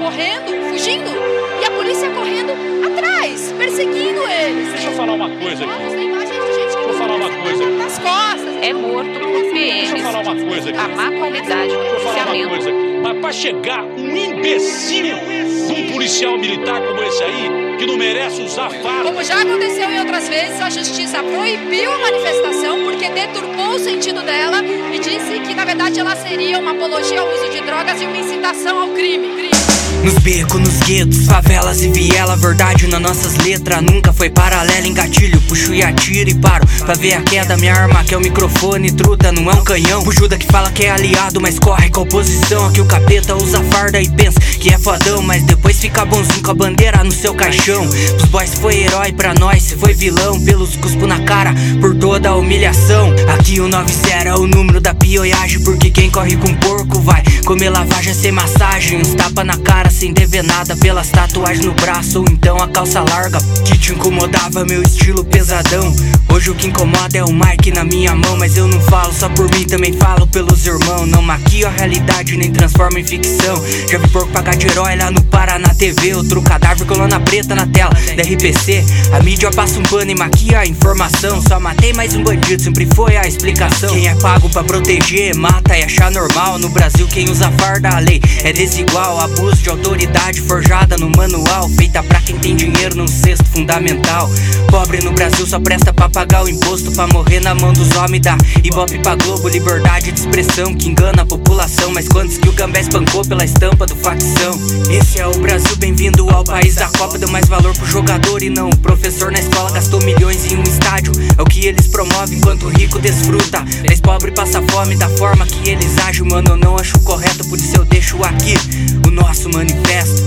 correndo, fugindo, e a polícia correndo atrás, perseguindo eles. Deixa eu falar uma coisa aqui. Tem imagens de gente que nas costas. É morto por PMs. Deixa eu falar uma coisa aqui. A má qualidade do policiamento. Mas pra chegar um imbecil de um policial militar como esse aí, que não merece usar farda. Como já aconteceu em outras vezes, a justiça proibiu a manifestação porque deturpou o sentido dela e disse que, na verdade, ela seria uma apologia ao uso de drogas e uma incitação ao crime. Nos becos, nos guetos, favelas e viela, verdade nas nossas letras nunca foi paralela. Engatilho, puxo e atiro e paro pra ver a queda. Minha arma que é o microfone, truta, não é um canhão. O Judas que fala que é aliado, mas corre com a oposição. Aqui o capeta usa farda e pensa que é fodão, mas depois fica bonzinho com a bandeira no seu caixão. Os boys foi herói pra nós, se foi vilão, pelos cuspo na cara, por toda a humilhação. Aqui o 90 é o número da pioiagem, porque quem corre com porco vai comer lavagem sem massagem. Uns tapa na cara sem dever nada pelas tatuagens no braço, ou então a calça larga que te incomodava, meu estilo pesadão. Hoje o que incomoda é o mic na minha mão, mas eu não falo só por mim, também falo pelos irmãos. Não maquio a realidade nem transformo em ficção. Já vi porco pagar de herói lá no Paraná TV, outro cadáver com lona preta na tela da RPC. A mídia passa um pano e maquia a informação. Só matei mais um bandido, sempre foi a explicação. Quem é pago pra proteger, mata e achar normal. No Brasil quem usa farda, a lei é desigual. Abuso de autoridade forjada no manual, feita pra quem tem dinheiro num cesto fundamental. Pobre no Brasil só presta pra pagar o imposto, pra morrer na mão dos homens da Ibope pra Globo. Liberdade de expressão que engana a população, mas quantos que o Gambé espancou pela estampa do facção. Esse é o Brasil, bem-vindo ao país da Copa. Deu mais valor pro jogador e não o professor na escola. Gastou milhões em um estádio, é o que eles promovem, enquanto o rico desfruta. Mas pobre passa fome da forma que eles agem. Mano, eu não acho correto, por isso eu deixo aqui o nosso manifesto.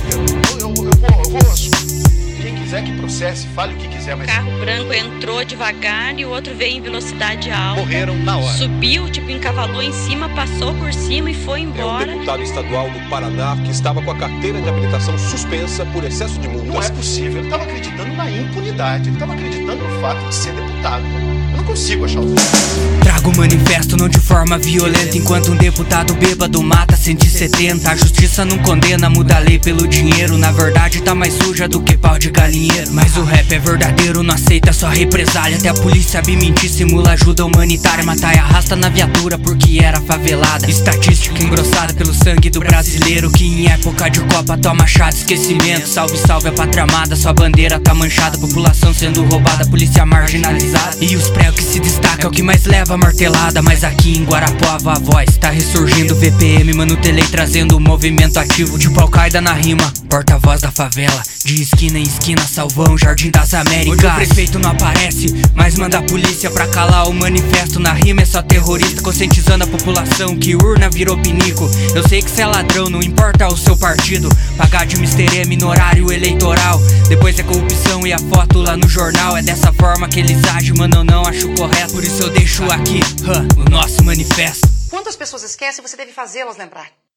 Eu vou. Quem quiser que processe, fale o que quiser, mas... O carro branco entrou devagar e o outro veio em velocidade alta. Morreram na hora. Subiu, tipo, encavalou em cima, passou por cima e foi É um embora. deputado estadual do Paraná que estava com a carteira de habilitação suspensa por excesso de multas. Não é possível. Ele estava acreditando na impunidade. Ele estava acreditando no fato de ser deputado. Eu não consigo achar o... Trago o manifesto não de forma violenta, enquanto um deputado bêbado mata 170. A justiça não condena, muda a lei pelo dinheiro. Na verdade tá mais suja do que pau de galinheiro. Mas o rap é verdadeiro, não aceita só represália. Até a polícia sabe mentir, simula ajuda humanitária. Matar e arrasta na viatura porque era favelada. Estatística engrossada pelo sangue do brasileiro, que em época de Copa toma chá de esquecimento. Salve, salve a pátria amada, sua bandeira tá manchada. População sendo roubada, polícia marginalizada. E os pregos que se destacam é o que mais leva a martelada. Mas aqui em Guarapuava a voz tá ressurgindo. VPM, Mano Tele trazendo um movimento ativo, tipo Al-Qaeda na rima, porta-voz da favela. De esquina em esquina, Salvão, Jardim das Américas. Onde o prefeito não aparece, mas manda a polícia pra calar o manifesto. Na rima é só terrorista, conscientizando a população que urna virou pinico. Eu sei que cê é ladrão, não importa o seu partido. Pagar de Mr. M no horário eleitoral, depois é corrupção e a foto lá no jornal. É dessa forma que eles agem, mano, eu não acho correto. Por isso eu deixo aqui, o nosso manifesto. Quantas pessoas esquecem, você deve fazê-las lembrar.